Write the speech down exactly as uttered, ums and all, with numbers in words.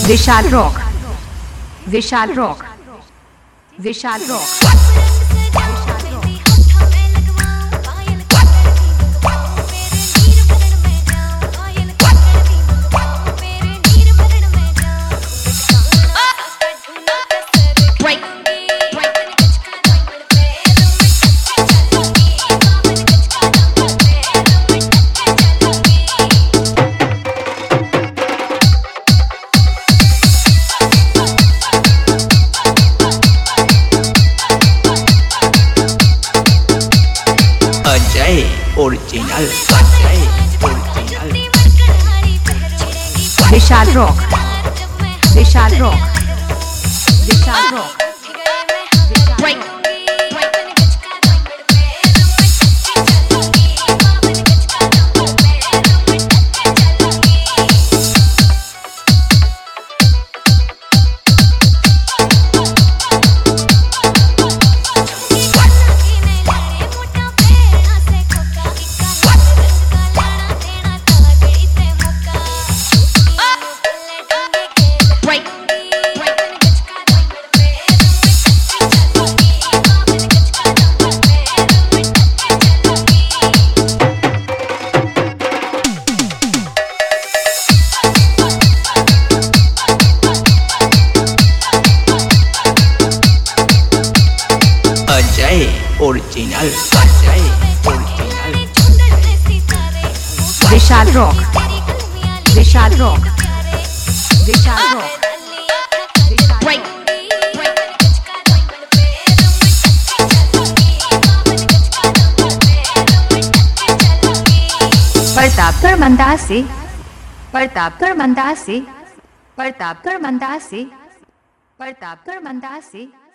विशाल rock, Vishal rock, Vishal rock. Ajay original, Ajay original. Vishal rock, Vishal rock, Vishal rock. Ajay original, Ajay original. Vishal rock, Vishal rock, Vishal rock. Pratapgarh मंदासे, प्रतापगढ़ मंदासे, प्रतापगढ़ मंदासे, प्रतापगढ़ मंदासे।